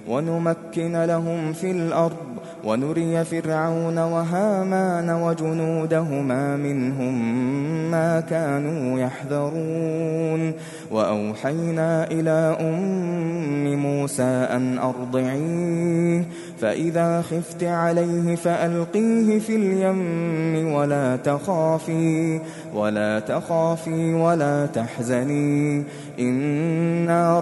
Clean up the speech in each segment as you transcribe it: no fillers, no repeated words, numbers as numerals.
ونمكن لهم في الأرض ونري فرعون وهامان وجنودهما منهم ما كانوا يحذرون وأوحينا إلى أم موسى أن أرضعيه فإذا خفت عليه فألقيه في اليم ولا تخافي ولا تحزني إنا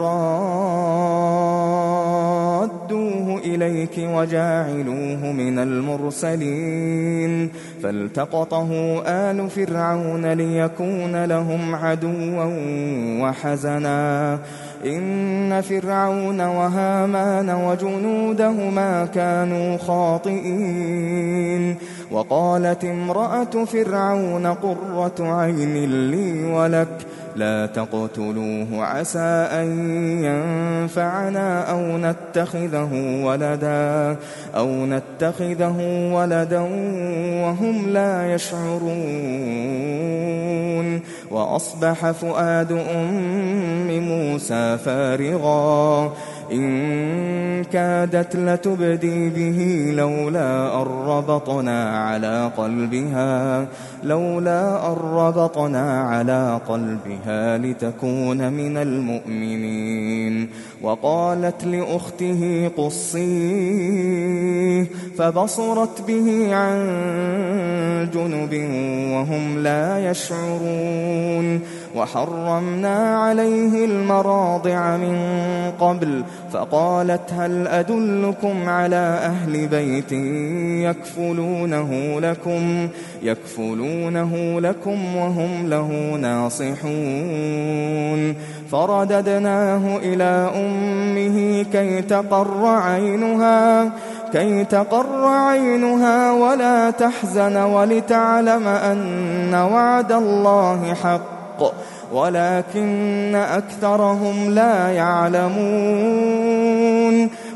رادوه إليك وجاعلوه من المرسلين فالتقطه آل فرعون ليكون لهم عدوا وحزنا إن فرعون وهامان وجنودهما كانوا خاطئين وقالت امرأة فرعون قرة عين لي ولك لا تقتلوه عسى أن ينفعنا أو نتخذه ولدا وهم لا يشعرون وأصبح فؤاد أم موسى فارغا إن كادت لتبدي به لولا أن ربطنا على قلبها لتكون من المؤمنين وقالت لأخته قصيه فبصرت به عن جنب وهم لا يشعرون وحرمنا عليه المراضع من قبل فقالت هل أدلكم على أهل بيت يكفلونه لكم وهم له ناصحون فرددناه إلى أمه كي تقر عينها ولا تحزن ولتعلم أن وعد الله حق ولكن أكثرهم لا يعلمون